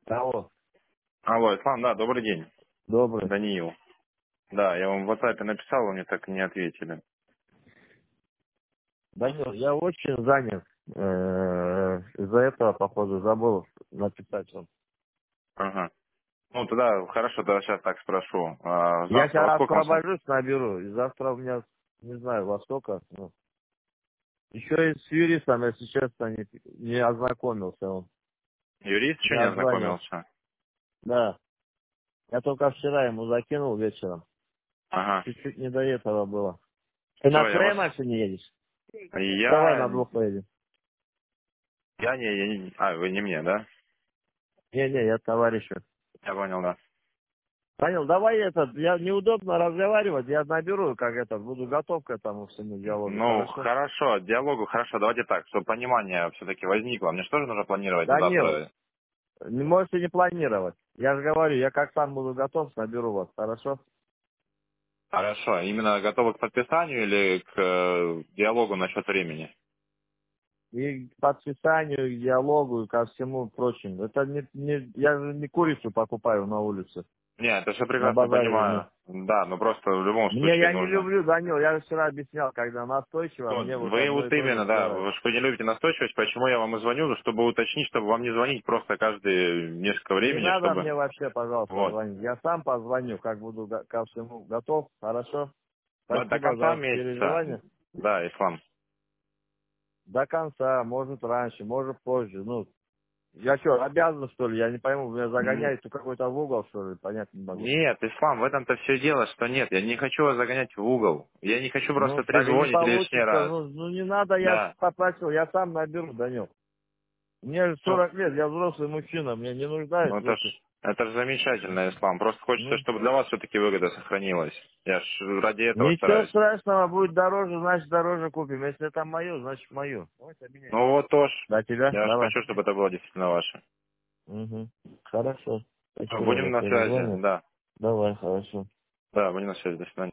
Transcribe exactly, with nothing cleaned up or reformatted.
Алло, Алло, Ислам, да, добрый день. добрый. Даниил. Да, я вам в WhatsApp написал, вы мне так и не ответили. Данил, я очень занят. Э, Из-за этого, походу, забыл написать вам. Ага. Ну, тогда, хорошо, тогда сейчас так спрошу. А, Я завтра во сейчас сколько вам см- освобожусь, наберу. И завтра у меня, не знаю, во сколько. Ну, еще и с юристом, если честно, не, не ознакомился он. юрист Не еще не отзванивал. ознакомился? Да. Я только вчера ему закинул вечером. Ага. Чуть-чуть не до этого было. Ты на Все, я своей вас... машине едешь? Давай Я... на двух поедем. Я не, я не... А, вы не мне, да? Не-не, я товарищу. Я понял, да. Понял, давай этот, я неудобно разговаривать, я наберу, как это, буду готов к этому всему диалогу, Ну, хорошо? хорошо, диалогу, хорошо, давайте так, чтобы понимание все-таки возникло. Мне что же нужно планировать на Данил, завтра? не можете не планировать. Я же говорю, я как сам буду готов, наберу вас, хорошо? Хорошо, именно готовы к подписанию или к э, диалогу насчет времени? И к подписанию, и к диалогу, и ко всему прочему. Это не, не, я же не курицу покупаю на улице, Нет, это все на прекрасно базаре, ну. понимаю. Да, но просто в любом Мне случае я не нужно. люблю, Данил, я же вчера объяснял, когда настойчиво, Вот, мне вот вы одно и вот то же именно, да, сделать. вы что не любите настойчивость, почему я вам и звоню, чтобы уточнить, чтобы вам не звонить просто каждые несколько Не времени, надо чтобы... мне вообще, пожалуйста, Вот. звонить. Я сам позвоню, как буду го- ко всему готов, хорошо? Но до Спасибо конца за месяца, переживания. да, Ислам. До конца, может раньше, может позже. Ну, я что, обязан, что ли? Я не пойму, вы меня М, загоняете в какой-то в угол, что ли? Понять не могу. Нет, Ислам, в этом-то все дело, что нет, я не хочу вас загонять в угол. Я не хочу Ну, просто так и не трезвонить лишний получится. раз. Ну, ну не надо, я Да. попросил, я сам наберу, Данил. Мне же Ну, сорок лет, я взрослый мужчина, мне не ну нуждаюсь в это ж, этих. это ж замечательно, Ислам. Просто хочется, Ну, чтобы для вас все-таки выгода сохранилась. Я ж ради этого ничего стараюсь. страшного, будет дороже, значит дороже купим. Если это мое, значит мое. Ну вот тоже. До тебя? Я ж Давай. хочу, чтобы это было действительно ваше. Угу. Хорошо. Ну, Спасибо будем за на связи, перезвонок. да. Давай, хорошо. Да, будем на связи. До свидания.